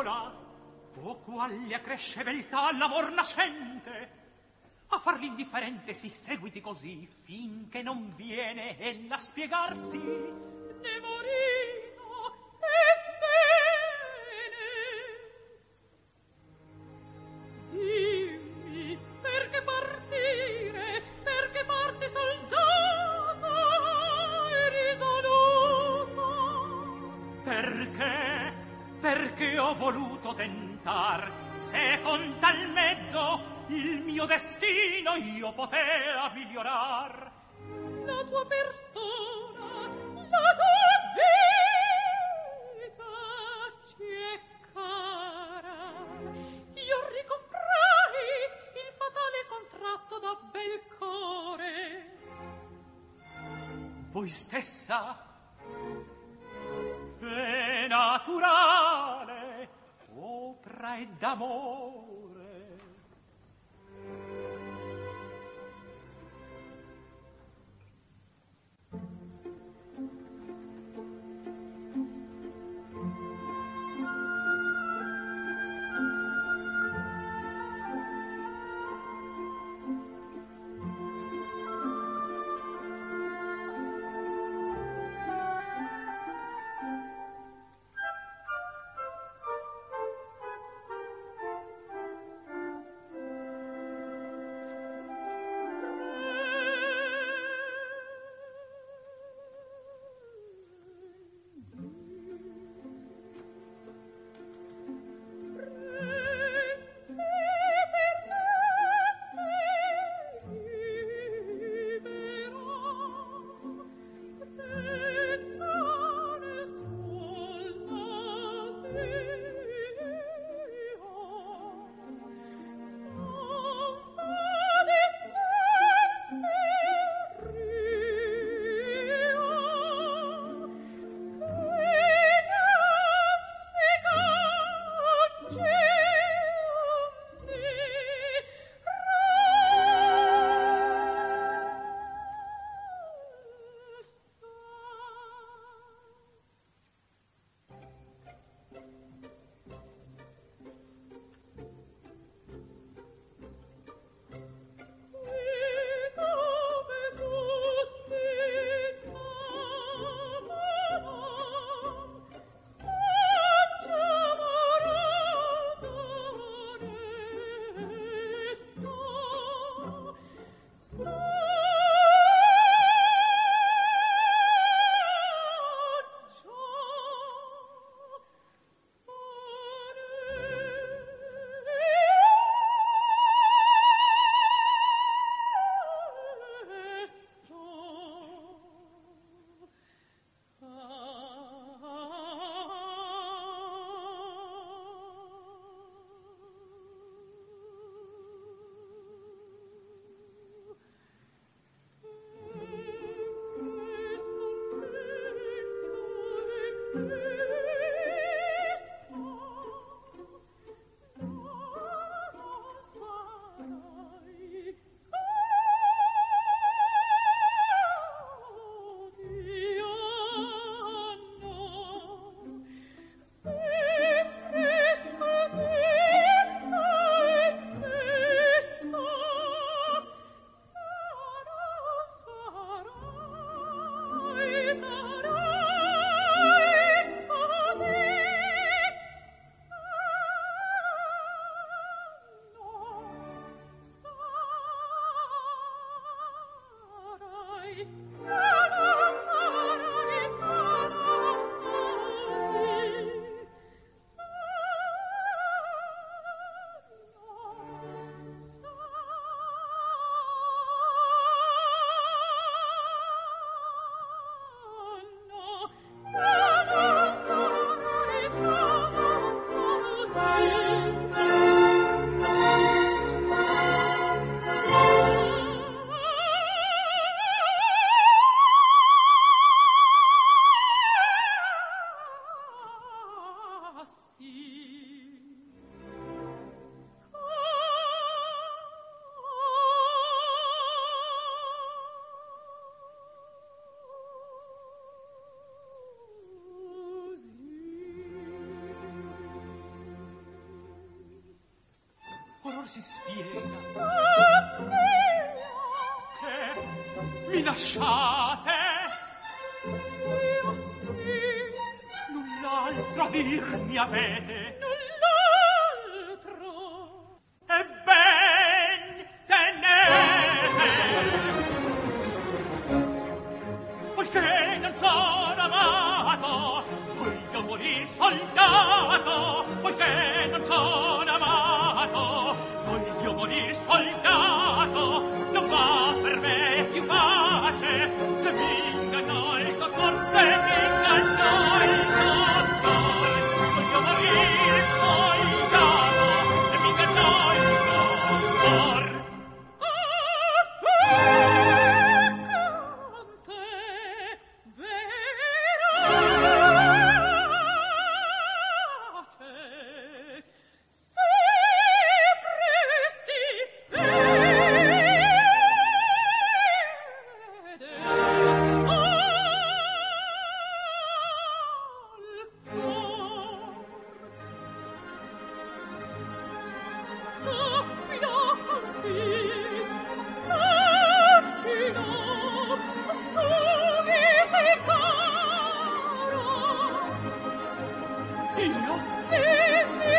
sola, o quale accresce beltà l'amor nascente. A far l'indifferente si seguiti così, finché non viene ella a spiegarsi. Nemorino, ebbene, dimmi, perché partire, perché parti soldata e risoluta? Perché ho voluto tentar, se con tal mezzo il mio destino io potea migliorar. La tua persona, la tua vita ci è cara. Io ricomprai il fatale contratto da bel core. Voi stessa è naturale opera e d'amore. amor si spiega. Che mi lasciate? Io sì. Null'altro a dirmi avete? Null'altro. E ben tenete, poiché non sono amato, voglio morir soldato, poiché non sono amato, voglio morir soldato, non va per me più pace, se mi ingannò il dottor, se mi ingannò il dottor, voglio morir soldato, se mi ingannò il dottor. Se